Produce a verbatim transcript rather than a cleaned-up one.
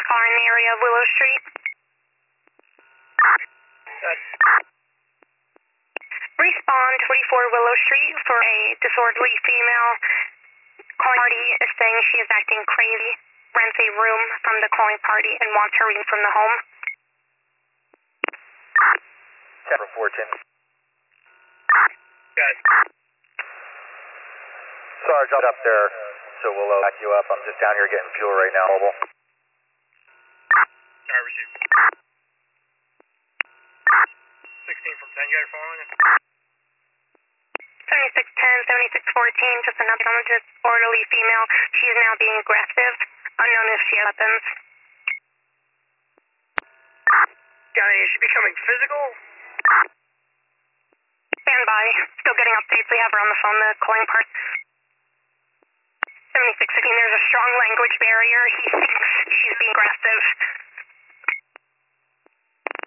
car in the area of Willow Street. Good. Respond forty-four Willow Street for a disorderly female. Calling party is saying she is acting crazy. Rents a room from the calling party and wants her removed from the home. ten for fourteen. Good. Sarge, I'm up there, so we'll uh, back you up. I'm just down here getting fuel right now, mobile. Sorry, received. sixteen from ten, you got your phone on you? seventy-six ten, seventy-six fourteen, just another disorderly female. She is now being aggressive. Unknown if she has weapons. Johnny, is she becoming physical? Stand by. Still getting updates. We have her on the phone, the calling part. seventy-six sixteen, there's a strong language barrier. He thinks she's being aggressive.